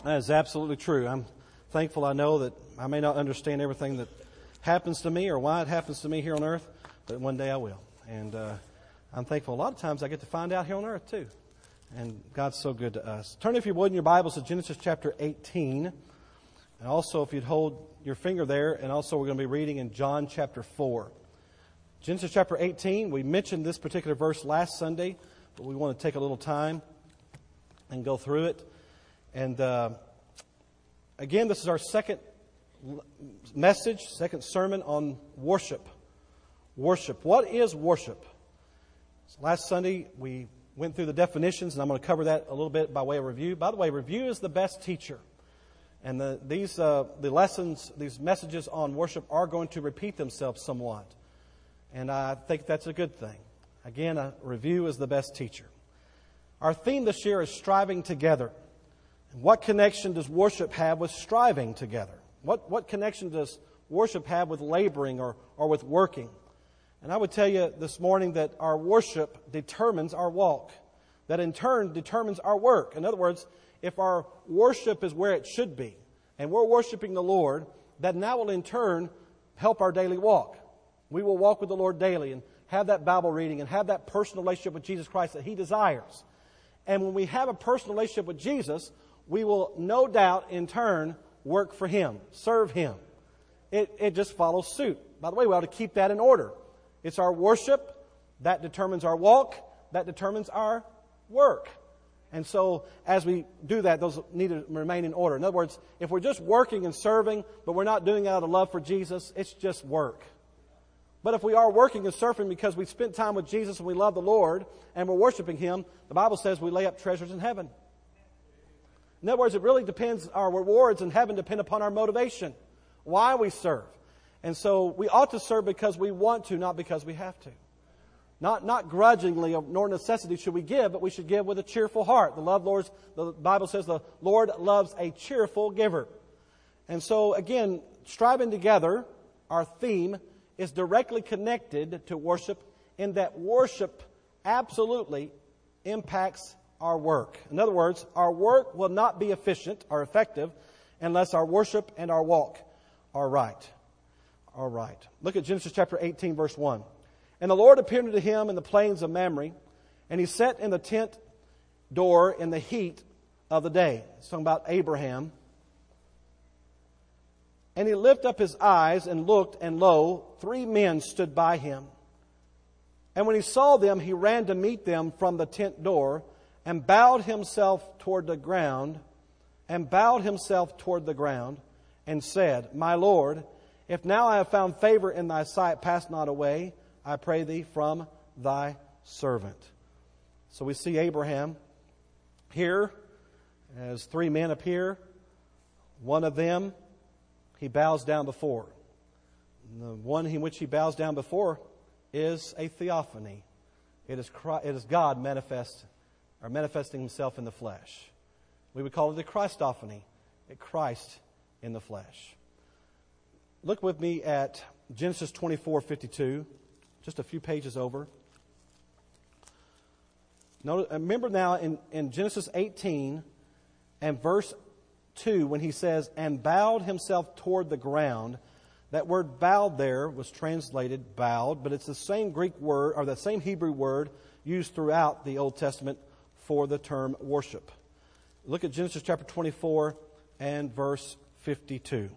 That is absolutely true. I'm thankful I know that I may not understand everything that happens to me or why it happens to me here on earth, but one day I will. And I'm thankful a lot of times I get to find out here on earth too. And God's so good to us. Turn, if you would, in your Bibles to Genesis chapter 18. And also, if you'd hold your finger there, and also we're going to be reading in John chapter 4. Genesis chapter 18, we mentioned this particular verse last Sunday, but we want to take a little time and go through it. And again, this is our second message, second sermon on worship. Worship. What is worship? So last Sunday, we went through the definitions, and I'm going to cover that a little bit by way of review. By the way, review is the best teacher. And the lessons, these messages on worship are going to repeat themselves somewhat. And I think that's a good thing. Again, a review is the best teacher. Our theme this year is striving together. And what connection does worship have with striving together? What connection does worship have with laboring or with working? And I would tell you this morning that our worship determines our walk. That in turn determines our work. In other words, if our worship is where it should be, and we're worshiping the Lord, that will in turn help our daily walk. We will walk with the Lord daily and have that Bible reading and have that personal relationship with Jesus Christ that He desires. And when we have a personal relationship with Jesus, we will no doubt in turn work for Him, serve Him. It just follows suit. By the way, we ought to keep that in order. It's our worship that determines our walk, that determines our work. And so as we do that, those need to remain in order. In other words, if we're just working and serving, but we're not doing it out of love for Jesus, it's just work. But if we are working and serving because we spent time with Jesus and we love the Lord and we're worshiping Him, the Bible says we lay up treasures in heaven. In other words, it really depends, our rewards in heaven depend upon our motivation, why we serve. And so we ought to serve because we want to, not because we have to. Not grudgingly nor necessity should we give, but we should give with a cheerful heart. The Bible says the Lord loves a cheerful giver. And so again, striving together, our theme is directly connected to worship in that worship absolutely impacts our work. In other words, our work will not be efficient or effective unless our worship and our walk are right. All right. Look at Genesis chapter 18, verse 1. And the Lord appeared unto him in the plains of Mamre, and he sat in the tent door in the heat of the day. It's talking about Abraham. And he lifted up his eyes and looked, and lo, 3 men stood by him. And when he saw them, he ran to meet them from the tent door, and bowed himself toward the ground, and said, My Lord, if now I have found favor in thy sight, pass not away, I pray thee, from thy servant. So we see Abraham here as 3 men appear. One of them he bows down before. And the one in which he bows down before is a theophany. It is God manifesting Himself in the flesh. We would call it the Christophany, Christ in the flesh. Look with me at Genesis 24:52, just a few pages over. Remember now in Genesis 18 and verse 2, when he says, and bowed himself toward the ground, that word bowed there was translated bowed, but it's the same Greek word, or the same Hebrew word used throughout the Old Testament for the term worship. Look at Genesis chapter 24 and verse 52.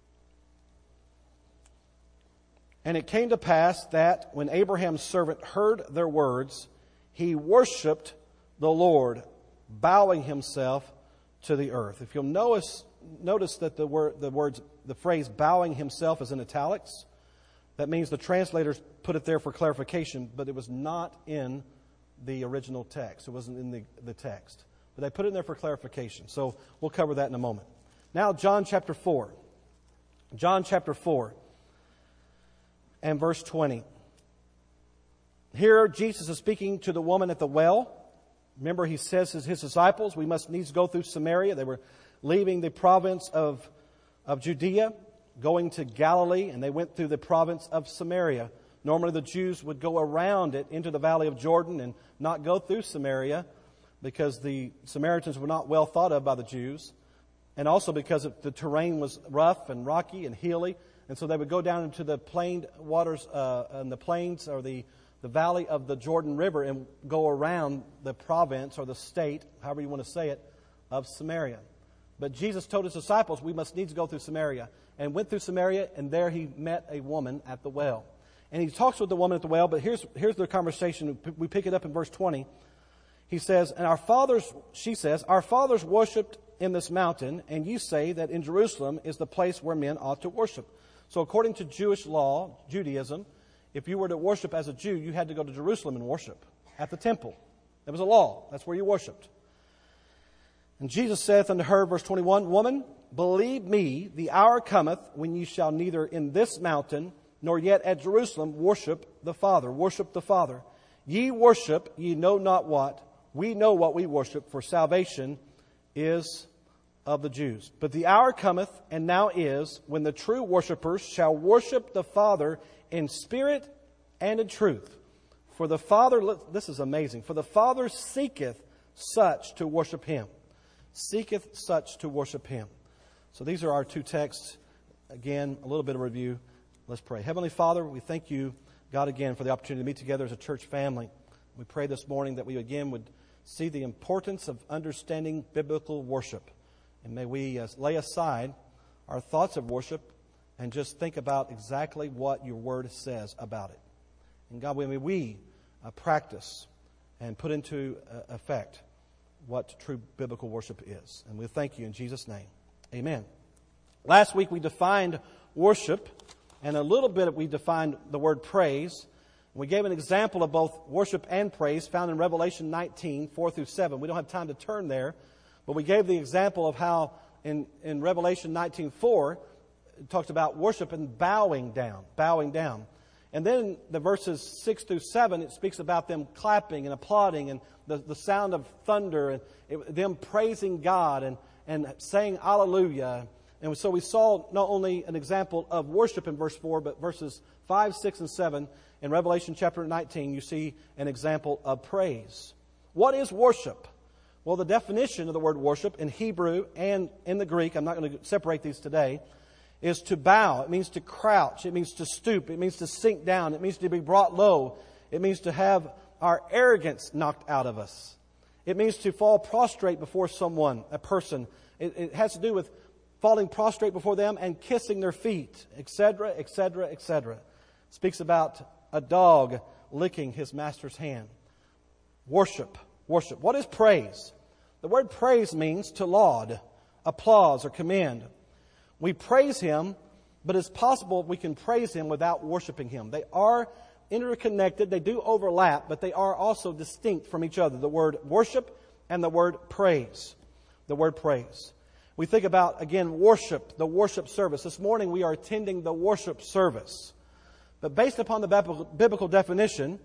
And it came to pass that when Abraham's servant heard their words, he worshipped the Lord, bowing himself to the earth. If you'll notice that the phrase bowing himself is in italics. That means the translators put it there for clarification, but it was not in the original text. It wasn't in the text. But they put it in there for clarification. So we'll cover that in a moment. Now John chapter 4. John chapter 4. And verse 20. Here Jesus is speaking to the woman at the well. Remember, He says to His disciples, we must needs go through Samaria. They were leaving the province of Judea, going to Galilee, and they went through the province of Samaria. Normally the Jews would go around it into the valley of Jordan and not go through Samaria because the Samaritans were not well thought of by the Jews. and also because the terrain was rough and rocky and hilly. And so they would go down into the plain waters and the plains or the valley of the Jordan River and go around the province or the state, however you want to say it, of Samaria. But Jesus told his disciples we must needs go through Samaria, and went through Samaria, and there he met a woman at the well. And he talks with the woman at the well, but here's the conversation. We pick it up in verse 20. He says, she says, our fathers worshipped in this mountain, and you say that in Jerusalem is the place where men ought to worship. So according to Jewish law, Judaism, if you were to worship as a Jew, you had to go to Jerusalem and worship at the temple. That was a law. That's where you worshiped. And Jesus saith unto her, verse 21, Woman, believe me, the hour cometh when ye shall neither in this mountain nor yet at Jerusalem worship the Father. Worship the Father. Ye worship, ye know not what. We know what we worship, for salvation is of the Jews. But the hour cometh, and now is, when the true worshipers shall worship the Father in spirit and in truth. For the Father, this is amazing, for the Father seeketh such to worship Him. Seeketh such to worship Him. So these are our two texts. Again, a little bit of review. Let's pray. Heavenly Father, we thank you, God, again, for the opportunity to meet together as a church family. We pray this morning that we again would see the importance of understanding biblical worship. And may we lay aside our thoughts of worship and just think about exactly what your word says about it. And God, may we practice and put into effect what true biblical worship is. And we thank you in Jesus' name. Amen. Last week we defined worship, and a little bit we defined the word praise. We gave an example of both worship and praise found in Revelation 19, 4 through 7. We don't have time to turn there, but we gave the example of how in Revelation 19, 4, it talks about worship and bowing down. And then the verses 6 through 7, it speaks about them clapping and applauding and the sound of thunder and them praising God and saying hallelujah. And so we saw not only an example of worship in verse 4, but verses 5, 6, and 7 in Revelation chapter 19, you see an example of praise. What is worship? Well, the definition of the word worship in Hebrew and in the Greek, I'm not going to separate these today, is to bow. It means to crouch. It means to stoop. It means to sink down. It means to be brought low. It means to have our arrogance knocked out of us. It means to fall prostrate before someone, a person. It has to do with falling prostrate before them and kissing their feet, etc., etc., etc. It speaks about a dog licking his master's hand. Worship. Worship. What is praise? The word praise means to laud, applause, or commend. We praise Him, but it's possible we can praise Him without worshiping Him. They are interconnected. They do overlap, but they are also distinct from each other. The word worship and the word praise. The word praise. We think about, again, worship, the worship service. This morning we are attending the worship service. But based upon the biblical definition,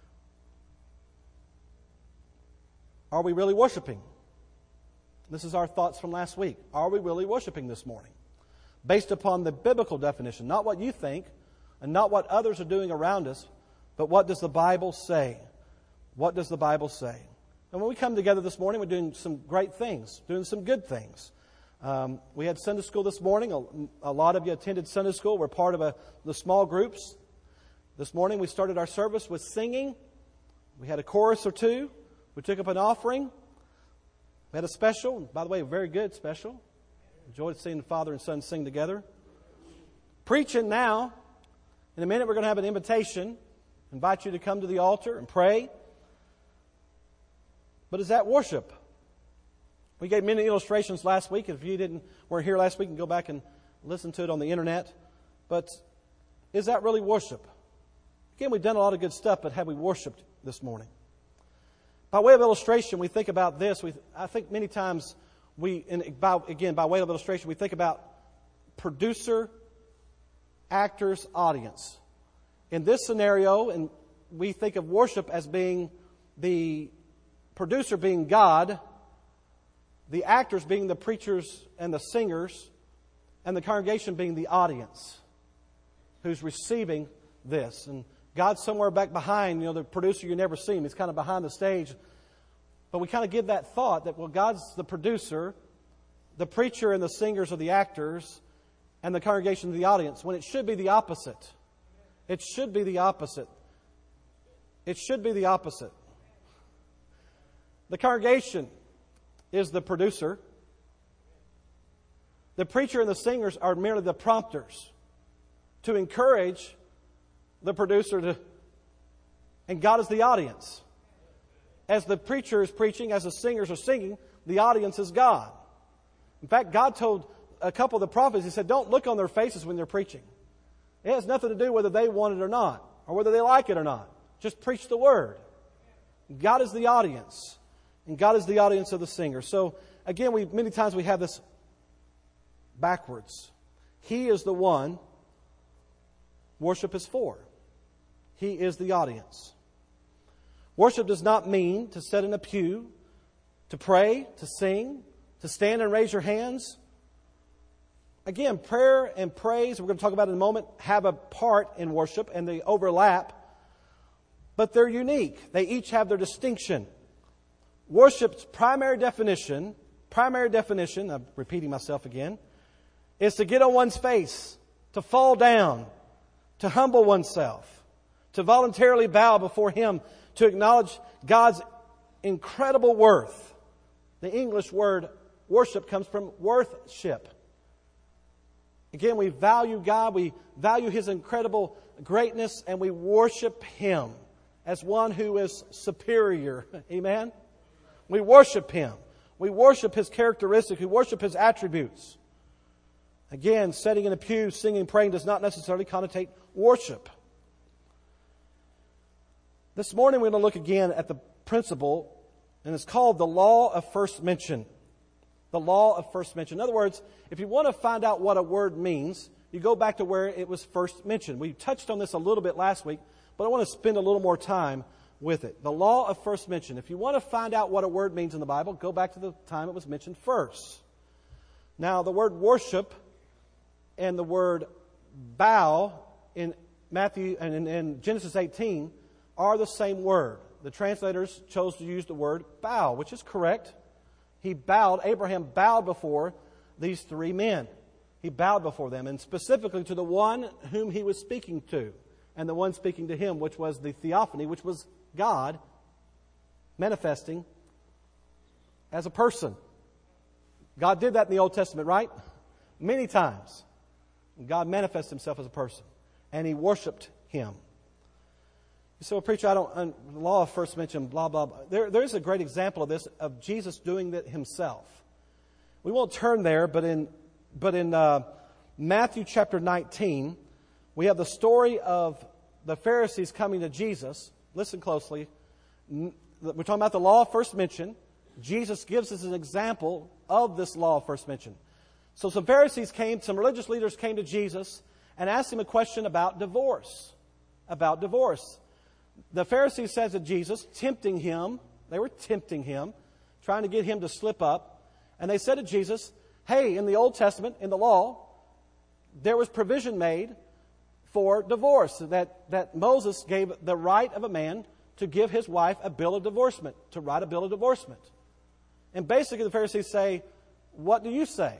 are we really worshiping? This is our thoughts from last week. Are we really worshiping this morning? Based upon the biblical definition, not what you think and not what others are doing around us, but what does the Bible say? What does the Bible say? And when we come together this morning, we're doing some great things, doing some good things. We had Sunday school this morning. A lot of you attended Sunday school. We're part of the small groups. This morning we started our service with singing. We had a chorus or two. We took up an offering. We had a special. By the way, a very good special. Enjoyed seeing the Father and Son sing together. Preaching now. In a minute we're going to have an invitation. Invite you to come to the altar and pray. But is that worship? We gave many illustrations last week. If you weren't here last week, you can go back and listen to it on the internet. But is that really worship? Again, we've done a lot of good stuff, but have we worshiped this morning? By way of illustration, we think about this. I think many times by way of illustration, we think about producer, actors, audience. In this scenario, and we think of worship as being the producer being God, the actors being the preachers and the singers, and the congregation being the audience who's receiving this. And God's somewhere back behind, the producer, you never see him. He's kind of behind the stage. But we kind of give that thought that, well, God's the producer, the preacher and the singers are the actors, and the congregation is the audience, when it should be the opposite. It should be the opposite. It should be the opposite. The congregation is the producer. The preacher and the singers are merely the prompters to encourage the producer to, and God is the audience. As the preacher is preaching, as the singers are singing, the audience is God. In fact, God told a couple of the prophets, He said, don't look on their faces when they're preaching. It has nothing to do whether they want it or not, or whether they like it or not. Just preach the Word. God is the audience, and God is the audience of the singer. So, again, many times we have this backwards. He is the one worship is for. He is the audience. Worship does not mean to sit in a pew, to pray, to sing, to stand and raise your hands. Again, prayer and praise, we're going to talk about in a moment, have a part in worship and they overlap, but they're unique. They each have their distinction. Worship's primary definition, I'm repeating myself again, is to get on one's face, to fall down, to humble oneself, to voluntarily bow before Him, to acknowledge God's incredible worth. The English word worship comes from worthship. Again, we value God, we value His incredible greatness, and we worship Him as one who is superior. Amen? We worship Him. We worship His characteristics. We worship His attributes. Again, sitting in a pew, singing, praying does not necessarily connotate worship. This morning we're going to look again at the principle, and it's called the law of first mention. The law of first mention. In other words, if you want to find out what a word means, you go back to where it was first mentioned. We touched on this a little bit last week, but I want to spend a little more time with it. The law of first mention. If you want to find out what a word means in the Bible, go back to the time it was mentioned first. Now, the word worship and the word bow in Matthew and in Genesis 18 are the same word. The translators chose to use the word bow, which is correct. Abraham bowed before these three men. He bowed before them, and specifically to the one whom he was speaking to, and the one speaking to him, which was the theophany, which was God manifesting as a person. God did that in the Old Testament, right? Many times. God manifested Himself as a person, and He worshipped Him. You say, well, preacher, the law of first mention, blah, blah, blah. There's a great example of this, of Jesus doing that Himself. We won't turn there, but in Matthew chapter 19, we have the story of the Pharisees coming to Jesus. Listen closely. We're talking about the law of first mention. Jesus gives us an example of this law of first mention. So some religious leaders came to Jesus and asked Him a question about divorce. The Pharisees said to Jesus, tempting Him, they were tempting Him, trying to get Him to slip up. And they said to Jesus, hey, in the Old Testament, in the law, there was provision made for divorce, that Moses gave the right of a man to give his wife a bill of divorcement, to write a bill of divorcement. And basically the Pharisees say, what do you say?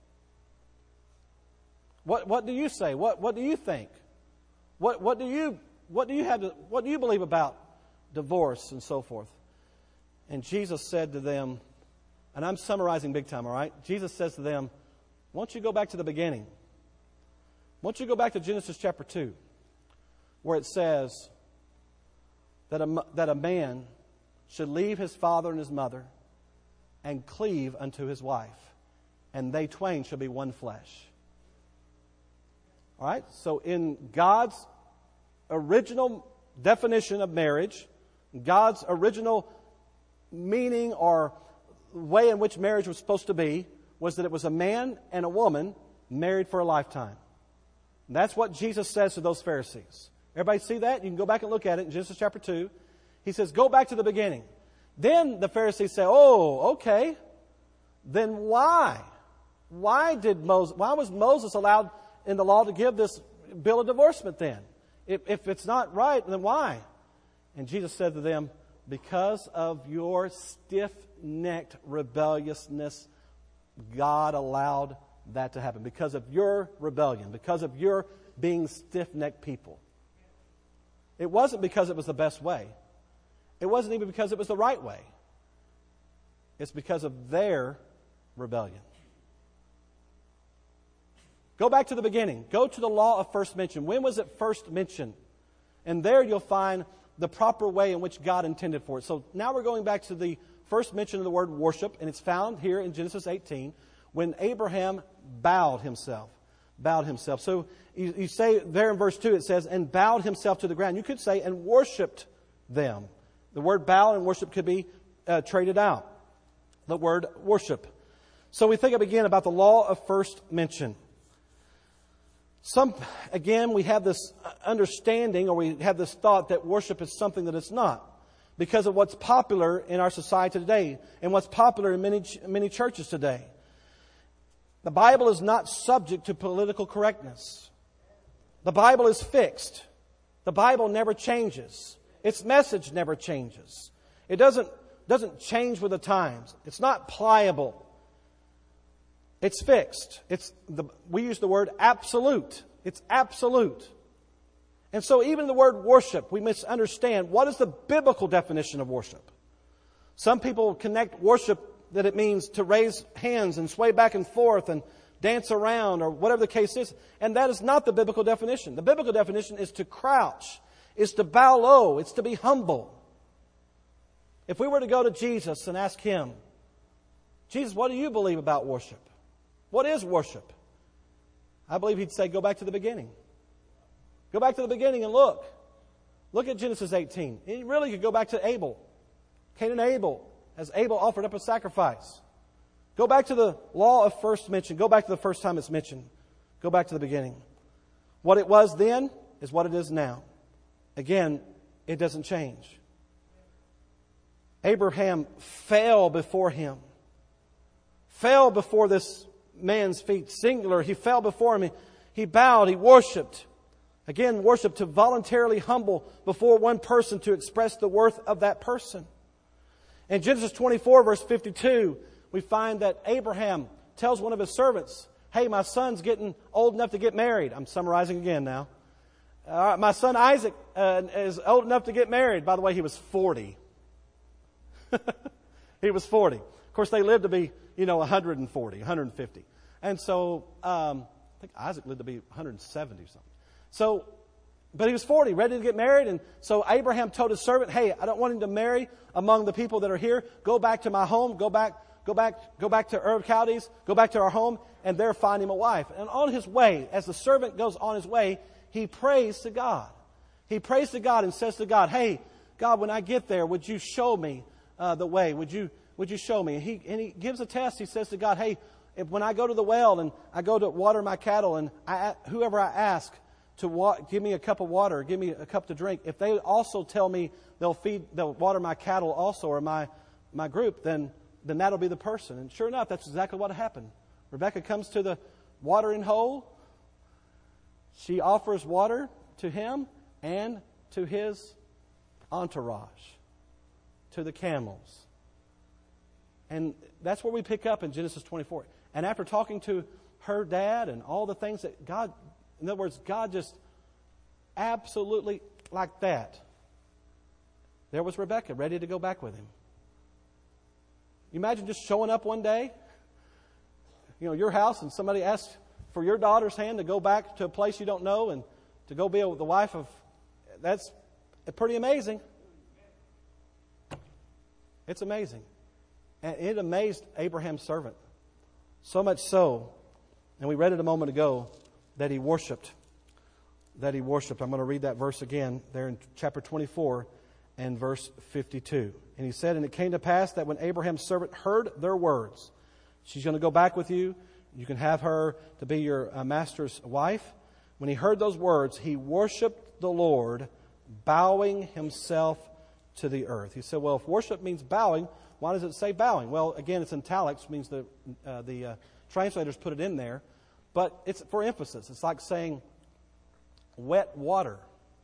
What do you say? What do you think? What do you believe about divorce and so forth? And Jesus said to them, and I'm summarizing big time, all right? Jesus says to them, why don't you go back to the beginning? Why don't you go back to Genesis chapter 2, where it says that a man should leave his father and his mother and cleave unto his wife, and they twain shall be one flesh. All right? So in God's original definition of marriage, God's original meaning or way in which marriage was supposed to be, was that it was a man and a woman married for a lifetime. And that's what Jesus says to those Pharisees. Everybody see that? You can go back and look at it in Genesis chapter 2. He says, go back to the beginning. Then the Pharisees say, oh, okay. Then why? Why was Moses allowed in the law to give this bill of divorcement then? If it's not right, then why? And Jesus said to them, because of your stiff-necked rebelliousness God allowed that to happen because of your rebellion, because of your being stiff-necked people. It wasn't because it was the best way. It wasn't even because it was the right way. It's because of their rebellion. Go back to the beginning. Go to the law of first mention. When was it first mentioned? And there you'll find the proper way in which God intended for it. So now we're going back to the first mention of the word worship, and it's found here in Genesis 18 when Abraham bowed himself. Bowed himself. So you say there in verse 2 it says, and bowed himself to the ground. You could say, and worshipped them. The word bow and worship could be traded out. The word worship. So we think again about the law of first mention. Again, we have this understanding, or we have this thought that worship is something that it's not, because of what's popular in our society today and what's popular in many churches today. The Bible is not subject to political correctness. The Bible is fixed. The Bible never changes. Its message never changes. It doesn't change with the times. It's not pliable. It's fixed. We use the word absolute. It's absolute. And so even the word worship, we misunderstand. What is the biblical definition of worship? Some people connect worship that it means to raise hands and sway back and forth and dance around or whatever the case is. And that is not the biblical definition. The biblical definition is to crouch, is to bow low, it's to be humble. If we were to go to Jesus and ask Him, Jesus, what do you believe about worship? What is worship? I believe He'd say, go back to the beginning. Go back to the beginning and look. Look at Genesis 18. He really could go back to Abel. Cain and Abel, as Abel offered up a sacrifice. Go back to the law of first mention. Go back to the first time it's mentioned. Go back to the beginning. What it was then is what it is now. Again, it doesn't change. Abraham fell before him. Fell before this man's feet, singular. He fell before him. He bowed. He worshipped. Again, worship, to voluntarily humble before one person to express the worth of that person. In Genesis 24, verse 52, we find that Abraham tells one of his servants, hey, my son's getting old enough to get married. I'm summarizing again now. My son Isaac is old enough to get married. By the way, he was 40. He was 40. Of course, they lived to be, 140, 150. And so, I think Isaac lived to be 170 or something. So, but he was 40, ready to get married. And so Abraham told his servant, hey, I don't want him to marry among the people that are here. Go back to my home. Go back to Ur of Chaldees. Go back to our home, and there find him a wife. And on his way, as the servant goes on his way, he prays to God. He prays to God and says to God, hey, God, when I get there, would you show me the way? Would you show me? And he gives a test. He says to God, hey, when I go to the well and I go to water my cattle, and whoever I ask to give me a cup of water, give me a cup to drink, if they also tell me they'll water my cattle also, or my group, then that'll be the person. And sure enough, that's exactly what happened. Rebecca comes to the watering hole. She offers water to him and to his entourage, to the camels. And that's where we pick up in Genesis 24. And after talking to her dad and all the things that God, in other words, God just absolutely like that, there was Rebecca ready to go back with him. You imagine just showing up one day, your house, and somebody asks for your daughter's hand to go back to a place you don't know and to go be the wife of, that's pretty amazing. It's amazing. And it amazed Abraham's servant. So much so, and we read it a moment ago, that he worshipped. I'm going to read that verse again there in chapter 24 and verse 52. And he said, and it came to pass that when Abraham's servant heard their words, she's going to go back with you. You can have her to be your master's wife. When he heard those words, he worshipped the Lord, bowing himself to the earth. He said, well, if worship means bowing, why does it say bowing? Well, again, it's in italics, means the translators put it in there. But it's for emphasis. It's like saying wet water.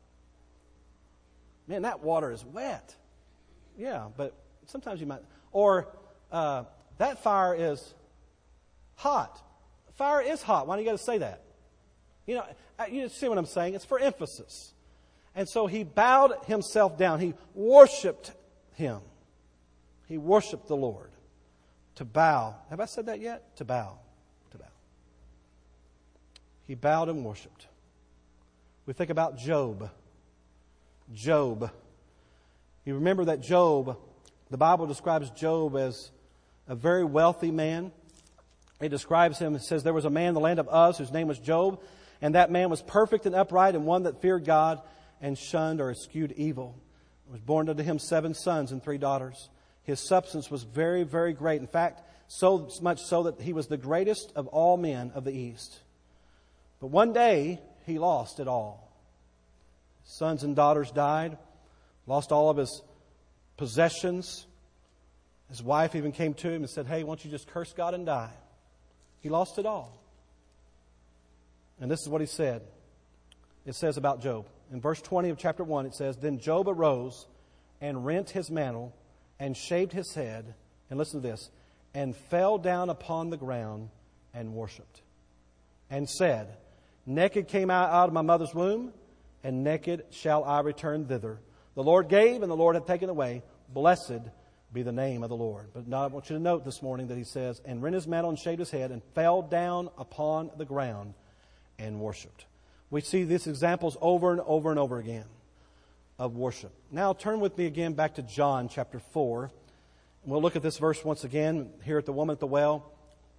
Man, that water is wet. Yeah, but sometimes you might. Or that fire is hot. Fire is hot. Why do you got to say that? You see what I'm saying? It's for emphasis. And so he bowed himself down. He worshiped him. He worshiped the Lord. To bow. Have I said that yet? To bow. To bow. He bowed and worshiped. We think about Job. Job. You remember that Job, the Bible describes Job as a very wealthy man. It describes him, it says, there was a man in the land of Uz whose name was Job, and that man was perfect and upright and one that feared God and shunned or eschewed evil. There was born unto him 7 sons and 3 daughters. His substance was very, very great. In fact, so much so that he was the greatest of all men of the East. But one day, he lost it all. His sons and daughters died, lost all of his possessions. His wife even came to him and said, hey, why don't you just curse God and die? He lost it all. And this is what he said. It says about Job. In verse 20 of chapter 1, it says, then Job arose and rent his mantle and shaved his head, and listen to this, and fell down upon the ground and worshipped, and said, naked came I out of my mother's womb, and naked shall I return thither. The Lord gave, and the Lord hath taken away. Blessed be the name of the Lord. But now I want you to note this morning that he says, and rent his mantle and shaved his head, and fell down upon the ground and worshipped. We see these examples over and over and over again of worship. Now turn with me again back to John chapter 4. We'll look at this verse once again here at the woman at the well.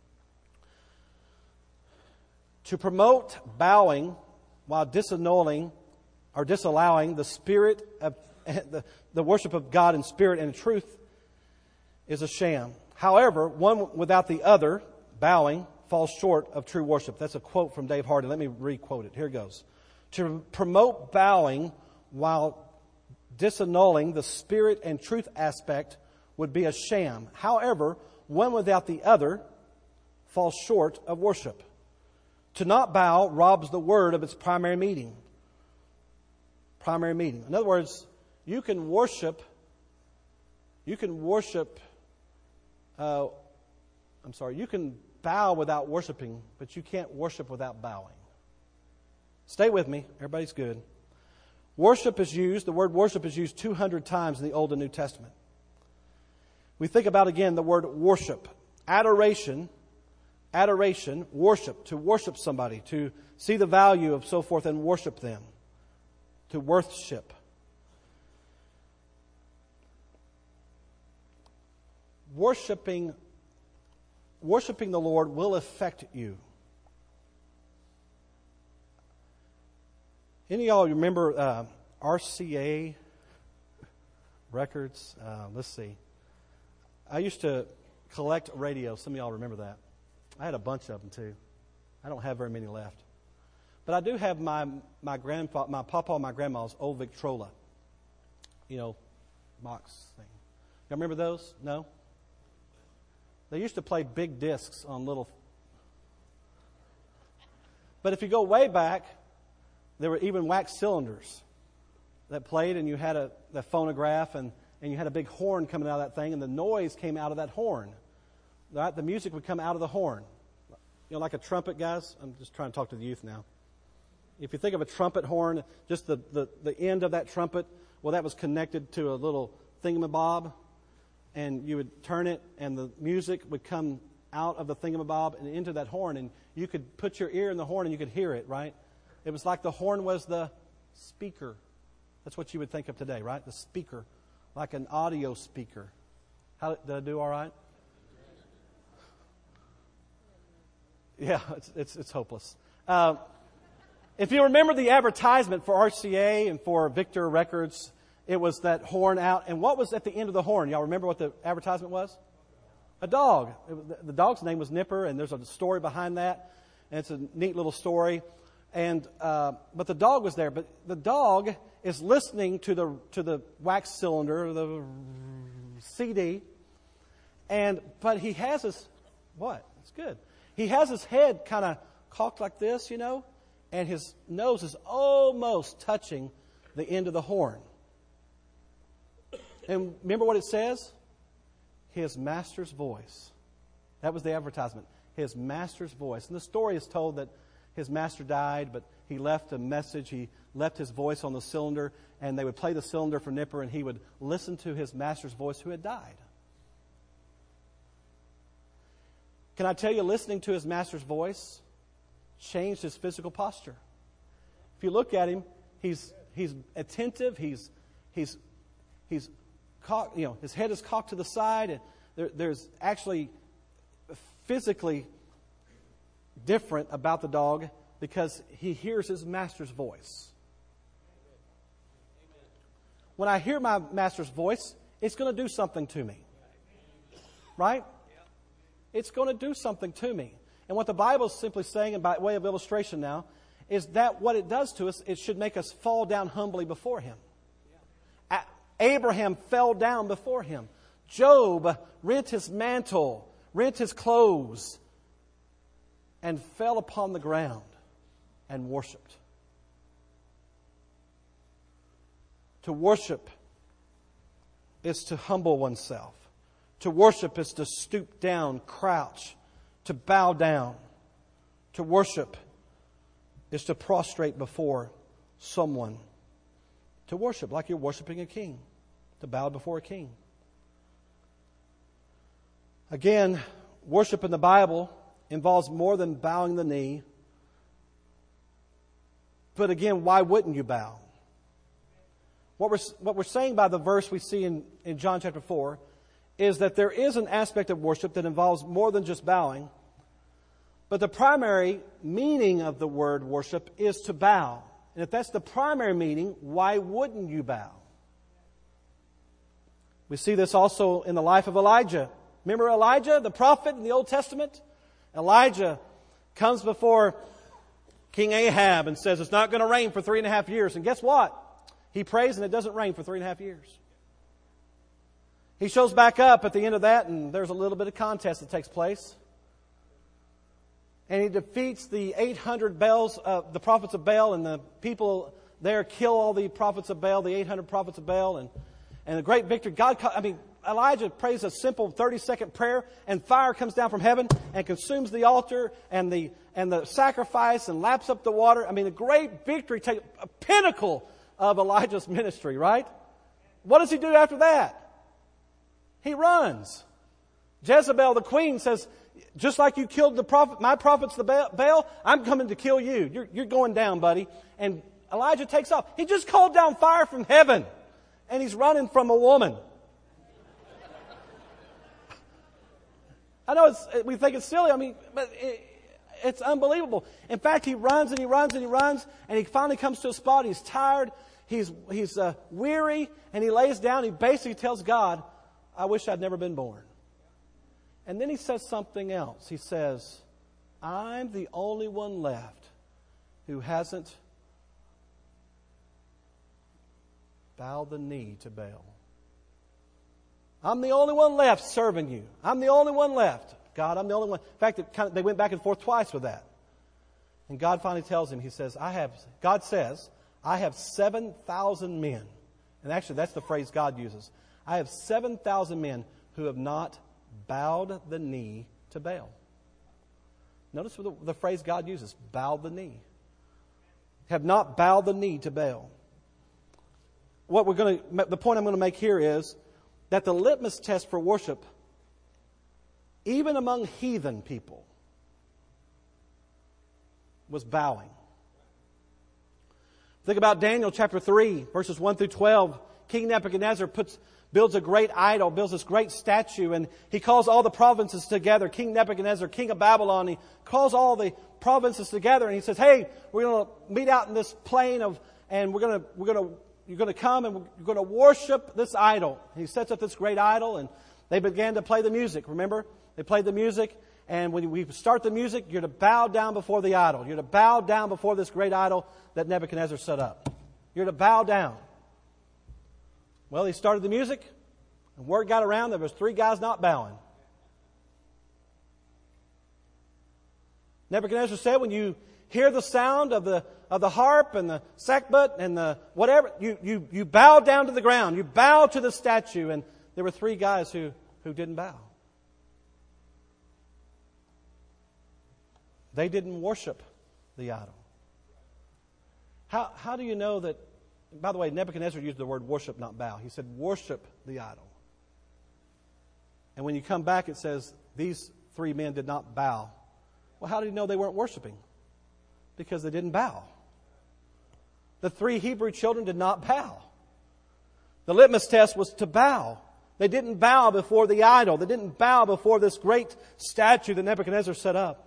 To promote bowing while disannulling or disallowing the spirit of the worship of God in spirit and in truth is a sham. However, one without the other, bowing, falls short of true worship. That's a quote from Dave Hardy. Let me re-quote it. Here it goes. To promote bowing while disannulling the spirit and truth aspect would be a sham. However, one without the other falls short of worship. To not bow robs the word of its primary meaning. Primary meaning. In other words, you can worship. You can bow without worshiping, but you can't worship without bowing. Stay with me. Everybody's good. The word worship is used 200 times in the Old and New Testament. We think about again the word worship. Adoration, worship, to worship somebody, to see the value of so forth and worship them. To worship. Worshiping the Lord will affect you. Any of y'all remember RCA records? Let's see. I used to collect radios. Some of y'all remember that. I had a bunch of them too. I don't have very many left. But I do have my papa and my grandma's old Victrola. Box thing. Y'all remember those? No? They used to play big discs on little. But if you go way back, there were even wax cylinders that played, and you had a phonograph, and you had a big horn coming out of that thing, and the noise came out of that horn. Right? The music would come out of the horn. Like a trumpet, guys. I'm just trying to talk to the youth now. If you think of a trumpet horn, just the end of that trumpet, well, that was connected to a little thingamabob, and you would turn it, and the music would come out of the thingamabob and into that horn, and you could put your ear in the horn and you could hear it, right? It was like the horn was the speaker. That's what you would think of today, right? The speaker, like an audio speaker. How did I do all right? Yeah, it's hopeless. If you remember the advertisement for RCA and for Victor Records, it was that horn out. And what was at the end of the horn? Y'all remember what the advertisement was? A dog. The dog's name was Nipper, and there's a story behind that. And it's a neat little story. And but the dog was there. But the dog is listening to the wax cylinder, the CD. But he has his what? It's good. He has his head kind of cocked like this, and his nose is almost touching the end of the horn. And remember what it says? His master's voice. That was the advertisement. his master's voice. And the story is told that his master died, but he left a message. He left his voice on the cylinder, and they would play the cylinder for Nipper, and he would listen to his master's voice who had died. Can I tell you, listening to his master's voice changed his physical posture. If you look at him, he's attentive. He's cocked, his head is cocked to the side, and there's actually physically different about the dog because he hears his master's voice. When I hear my master's voice, it's going to do something to me. Right? It's going to do something to me. And what the Bible is simply saying, and by way of illustration now, is that what it does to us, it should make us fall down humbly before Him. Abraham fell down before Him. Job rent his mantle, rent his clothes, and fell upon the ground and worshiped. To worship is to humble oneself. To worship is to stoop down, crouch, to bow down. To worship is to prostrate before someone. To worship like you're worshiping a king. To bow before a king. Again, worship in the Bible involves more than bowing the knee. But again, why wouldn't you bow? What we're saying by the verse we see in John chapter 4 is that there is an aspect of worship that involves more than just bowing. But the primary meaning of the word worship is to bow. And if that's the primary meaning, why wouldn't you bow? We see this also in the life of Elijah. Remember Elijah, the prophet in the Old Testament? Elijah comes before King Ahab and says, it's not going to rain for 3.5 years. And guess what? He prays and it doesn't rain for 3.5 years. He shows back up at the end of that and there's a little bit of contest that takes place. And he defeats the 800 Baals, the prophets of Baal, and the people there kill all the prophets of Baal, the 800 prophets of Baal, and a great victory. Elijah prays a simple 30-second prayer, and fire comes down from heaven and consumes the altar and the sacrifice and laps up the water. A great victory, a pinnacle of Elijah's ministry, right? What does he do after that? He runs. Jezebel, the queen, says, just like you killed my prophets, the Baal, I'm coming to kill you. You're going down, buddy. And Elijah takes off. He just called down fire from heaven. And he's running from a woman. I know we think it's silly. But it's unbelievable. In fact, he runs and he runs and he runs. And he finally comes to a spot. He's tired. He's weary. And he lays down. He basically tells God, I wish I'd never been born. And then he says something else. He says, I'm the only one left who hasn't bowed the knee to Baal. I'm the only one left serving you. I'm the only one left. God, I'm the only one. In fact, they went back and forth twice with that. And God finally tells him, God says, I have 7,000 men. And actually, that's the phrase God uses. I have 7,000 men who have not bowed the knee to Baal. Notice the phrase God uses, bowed the knee. Have not bowed the knee to Baal. The point I'm going to make here is that the litmus test for worship, even among heathen people, was bowing. Think about Daniel chapter 3, verses 1 through 12. King Nebuchadnezzar builds a great idol, builds this great statue, and he calls all the provinces together. King Nebuchadnezzar, king of Babylon, he calls all the provinces together, and he says, hey, we're going to meet out in this plain and you're going to come and you're going to worship this idol. And he sets up this great idol, and they began to play the music. Remember? They played the music, and when we start the music, you're to bow down before the idol. You're to bow down before this great idol that Nebuchadnezzar set up. You're to bow down. Well, he started the music, and word got around there was 3 guys not bowing. Nebuchadnezzar said, when you hear the sound of the harp and the sackbut and the whatever, you bow down to the ground. You bow to the statue. And there were 3 guys who didn't bow. They didn't worship the idol. How do you know that? By the way, Nebuchadnezzar used the word worship, not bow. He said, worship the idol. And when you come back, it says, these 3 men did not bow. Well, how did he know they weren't worshiping? Because they didn't bow. The 3 Hebrew children did not bow. The litmus test was to bow. They didn't bow before the idol. They didn't bow before this great statue that Nebuchadnezzar set up.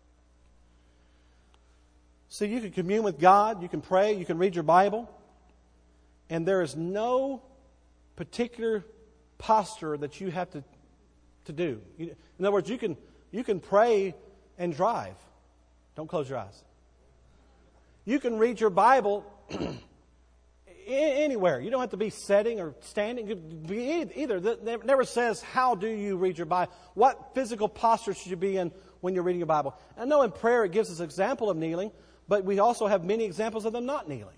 So you can commune with God, you can pray, you can read your Bible, and there is no particular posture that you have to do. In other words, you can pray and drive. Don't close your eyes. You can read your Bible anywhere. You don't have to be sitting or standing. Either. It never says, how do you read your Bible? What physical posture should you be in when you're reading your Bible? I know in prayer it gives us an example of kneeling, but we also have many examples of them not kneeling.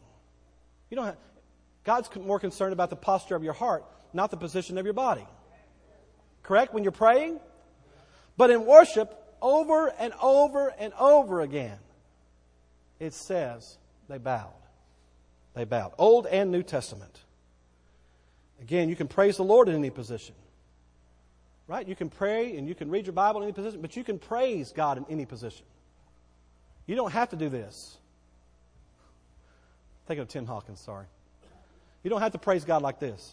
God's more concerned about the posture of your heart, not the position of your body. Correct? When you're praying? But in worship, over and over and over again, it says they bowed. They bowed. Old and New Testament. Again, you can praise the Lord in any position. Right? You can pray and you can read your Bible in any position, but you can praise God in any position. You don't have to do this. Thinking of Tim Hawkins, sorry. You don't have to praise God like this.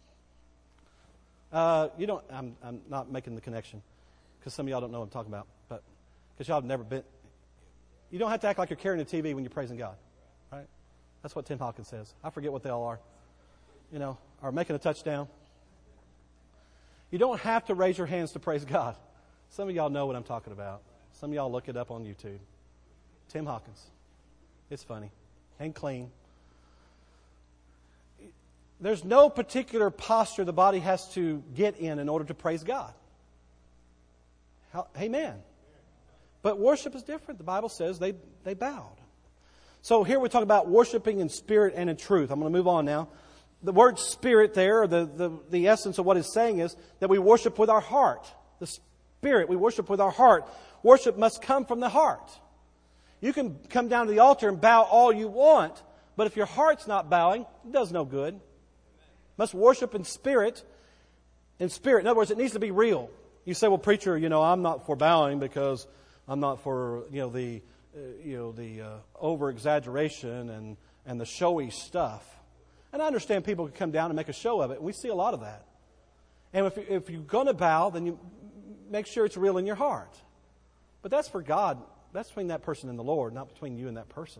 I'm not making the connection because some of y'all don't know what I'm talking about, but because y'all have never been. You don't have to act like you're carrying a TV when you're praising God, right? That's what Tim Hawkins says. I forget what they all are. Or making a touchdown. You don't have to raise your hands to praise God. Some of y'all know what I'm talking about. Some of y'all look it up on YouTube. Tim Hawkins. It's funny and clean. There's no particular posture the body has to get in order to praise God. Amen. But worship is different. The Bible says they bowed. So here we talk about worshiping in spirit and in truth. I'm going to move on now. The word spirit there, or the essence of what it's saying is that we worship with our heart. The spirit, we worship with our heart. Worship must come from the heart. You can come down to the altar and bow all you want, but if your heart's not bowing, it does no good. Must worship in spirit. In spirit. In other words, it needs to be real. You say, well, preacher, I'm not for bowing because I'm not for, the over-exaggeration and the showy stuff. And I understand people can come down and make a show of it. And we see a lot of that. And if you're going to bow, then you make sure it's real in your heart. But that's for God. That's between that person and the Lord, not between you and that person.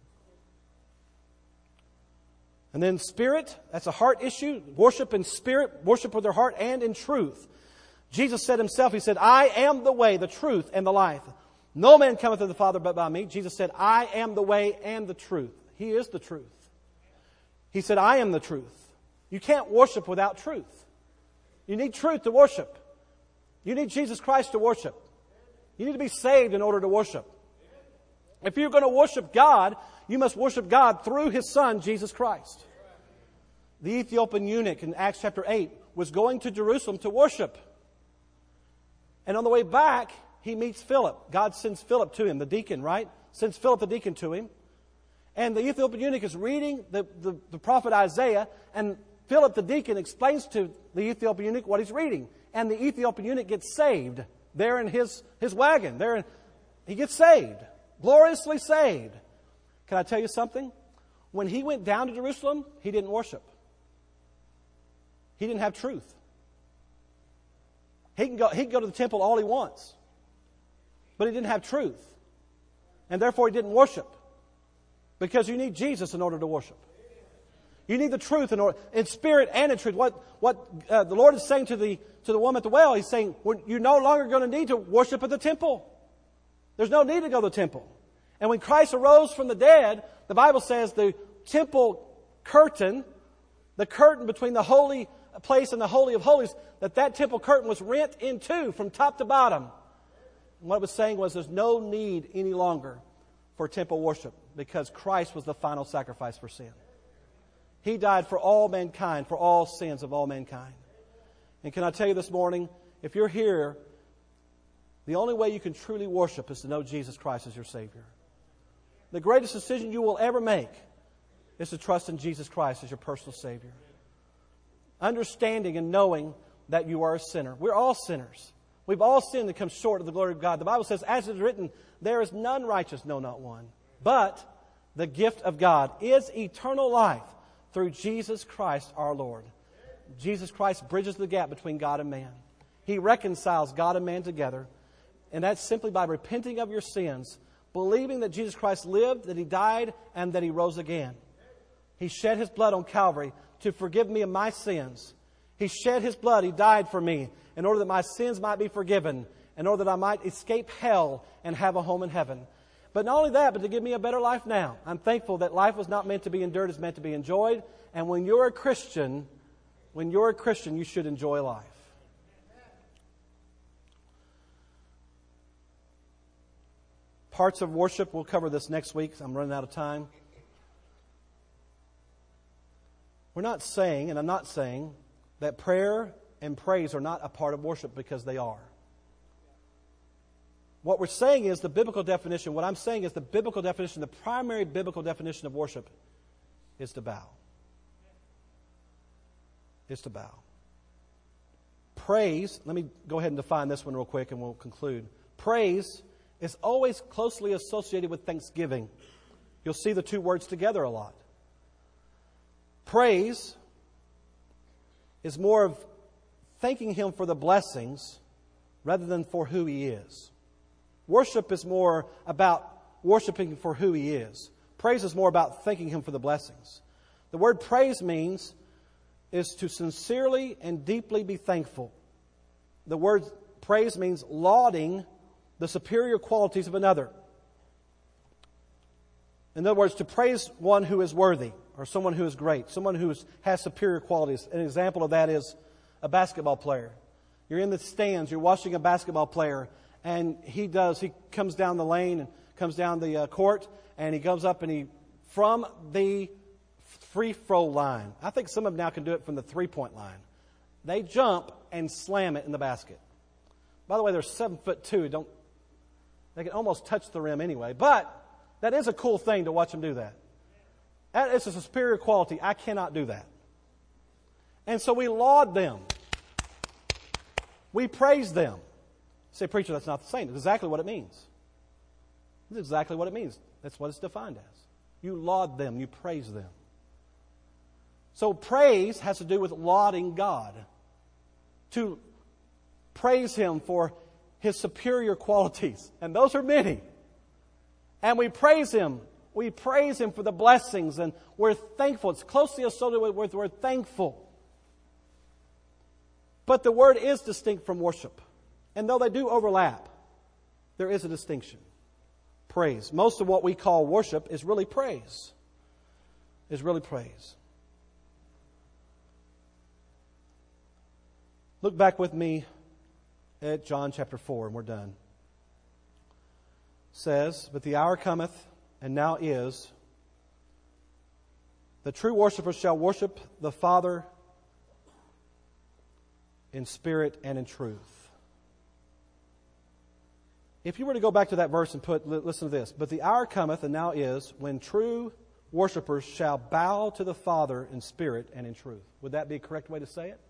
And then spirit, that's a heart issue. Worship in spirit, worship with their heart and in truth. Jesus said himself, he said, I am the way, the truth, and the life. No man cometh to the Father but by me. Jesus said, I am the way and the truth. He is the truth. He said, I am the truth. You can't worship without truth. You need truth to worship. You need Jesus Christ to worship. You need to be saved in order to worship. If you're going to worship God, you must worship God through His Son, Jesus Christ. The Ethiopian eunuch in Acts chapter 8 was going to Jerusalem to worship. And on the way back, he meets Philip. God sends Philip to him, the deacon, right? Sends Philip the deacon to him. And the Ethiopian eunuch is reading the prophet Isaiah, and Philip the deacon explains to the Ethiopian eunuch what he's reading. And the Ethiopian eunuch gets saved there in his wagon. He gets saved. Gloriously saved. Can I tell you something? When he went down to Jerusalem, he didn't worship. He didn't have truth. He can go to the temple all he wants. But he didn't have truth. And therefore he didn't worship. Because you need Jesus in order to worship. You need the truth in spirit and in truth. What the Lord is saying to the woman at the well, He's saying, you're no longer going to need to worship at the temple. There's no need to go to the temple. And when Christ arose from the dead, the Bible says the temple curtain, the curtain between the holy place and the Holy of Holies, that temple curtain was rent in two from top to bottom. And what it was saying was there's no need any longer for temple worship because Christ was the final sacrifice for sin. He died for all mankind, for all sins of all mankind. And can I tell you this morning, if you're here The only way you can truly worship is to know Jesus Christ as your Savior. The greatest decision you will ever make is to trust in Jesus Christ as your personal Savior. Understanding and knowing that you are a sinner. We're all sinners. We've all sinned and come short of the glory of God. The Bible says, as it is written, there is none righteous, no, not one. But the gift of God is eternal life through Jesus Christ our Lord. Jesus Christ bridges the gap between God and man. He reconciles God and man together. And that's simply by repenting of your sins, believing that Jesus Christ lived, that He died, and that He rose again. He shed His blood on Calvary to forgive me of my sins. He shed His blood. He died for me in order that my sins might be forgiven, in order that I might escape hell and have a home in heaven. But not only that, but to give me a better life now. I'm thankful that life was not meant to be endured, it's meant to be enjoyed. And when you're a Christian, you should enjoy life. Parts of worship, we'll cover this next week. I'm running out of time. We're not saying, and I'm not saying, that prayer and praise are not a part of worship, because they are. What we're saying is the biblical definition. What I'm saying is the biblical definition, the primary biblical definition of worship is to bow. Is to bow. Praise, let me go ahead and define this one real quick and we'll conclude. Praise is always closely associated with thanksgiving. You'll see the two words together a lot. Praise is more of thanking Him for the blessings rather than for who He is. Worship is more about worshiping for who He is. Praise is more about thanking Him for the blessings. The word praise is to sincerely and deeply be thankful. The word praise means lauding the superior qualities of another. In other words, to praise one who is worthy, or someone who is great, someone who has superior qualities. An example of that is a basketball player. You're in the stands, you're watching a basketball player, and he comes down the lane and comes down the court, and he goes up and from the free throw line. I think some of them now can do it from the 3-point line. They jump and slam it in the basket. By the way, they're 7'2". They can almost touch the rim anyway. But that is a cool thing to watch them do that. It's a superior quality. I cannot do that. And so we laud them. We praise them. You say, preacher, that's not the same. It's exactly what it means. It's exactly what it means. That's what it's defined as. You laud them. You praise them. So praise has to do with lauding God. To praise Him for His superior qualities. And those are many. And we praise Him. We praise Him for the blessings. And we're thankful. It's closely associated with we're thankful. But the word is distinct from worship. And though they do overlap, there is a distinction. Praise. Most of what we call worship is really praise. Is really praise. Look back with me at John chapter 4, and we're done. It says, but the hour cometh, and now is, the true worshipers shall worship the Father in spirit and in truth. If you were to go back to that verse and listen to this, but the hour cometh, and now is, when true worshipers shall bow to the Father in spirit and in truth. Would that be a correct way to say it?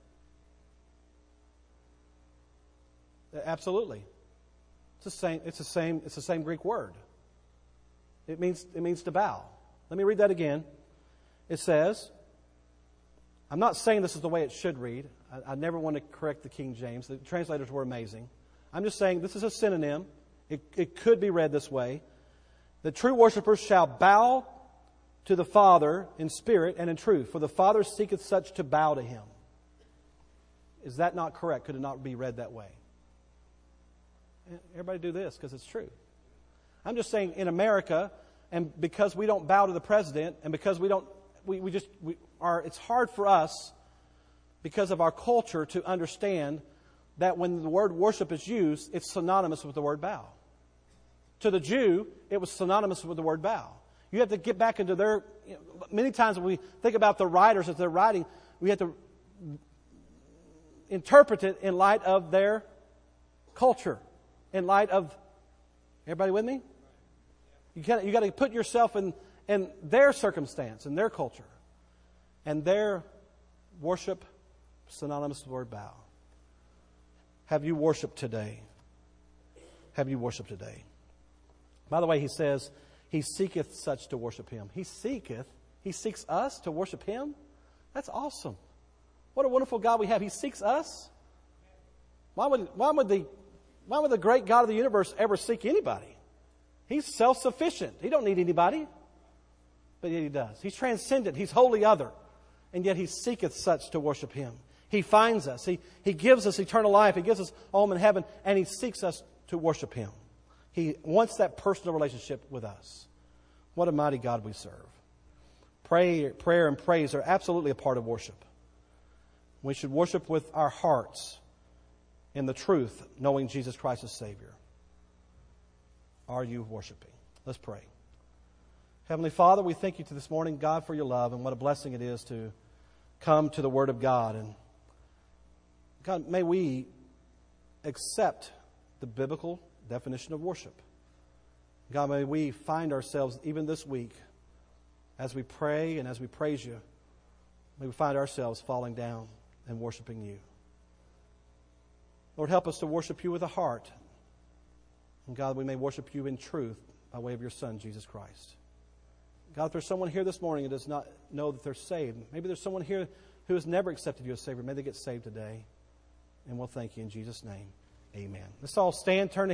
Absolutely. It's the same Greek word. It means to bow. Let me read that again. It says, I'm not saying this is the way it should read. I never want to correct the King James. The translators were amazing. I'm just saying this is a synonym. It could be read this way. The true worshipers shall bow to the Father in spirit and in truth, for the Father seeketh such to bow to Him. Is that not correct? Could it not be read that way? Everybody do this because it's true. I'm just saying in America, and because we don't bow to the president, and because it's hard for us because of our culture to understand that when the word worship is used, it's synonymous with the word bow. To the Jew, it was synonymous with the word bow. You have to get back into their... many times when we think about the writers as they're writing, we have to interpret it in light of their culture in light of, everybody with me? You got to put yourself in their circumstance, in their culture, and their worship synonymous with the word bow. Have you worshiped today? Have you worshiped today? By the way, he says, he seeketh such to worship him. He seeks us to worship him. That's awesome. What a wonderful God we have. He seeks us. Why would the great God of the universe ever seek anybody? He's self-sufficient. He don't need anybody. But yet he does. He's transcendent. He's wholly other. And yet he seeketh such to worship him. He finds us. He gives us eternal life. He gives us a home in heaven. And he seeks us to worship him. He wants that personal relationship with us. What a mighty God we serve. Prayer and praise are absolutely a part of worship. We should worship with our hearts in the truth, knowing Jesus Christ as Savior. Are you worshiping? Let's pray. Heavenly Father, we thank you this morning, God, for your love, and what a blessing it is to come to the Word of God. And God, may we accept the biblical definition of worship. God, may we find ourselves, even this week, as we pray and as we praise you, may we find ourselves falling down and worshiping you. Lord, help us to worship you with a heart. And God, we may worship you in truth by way of your Son, Jesus Christ. God, if there's someone here this morning who does not know that they're saved, maybe there's someone here who has never accepted you as Savior, may they get saved today. And we'll thank you in Jesus' name. Amen. Let's all stand, turn to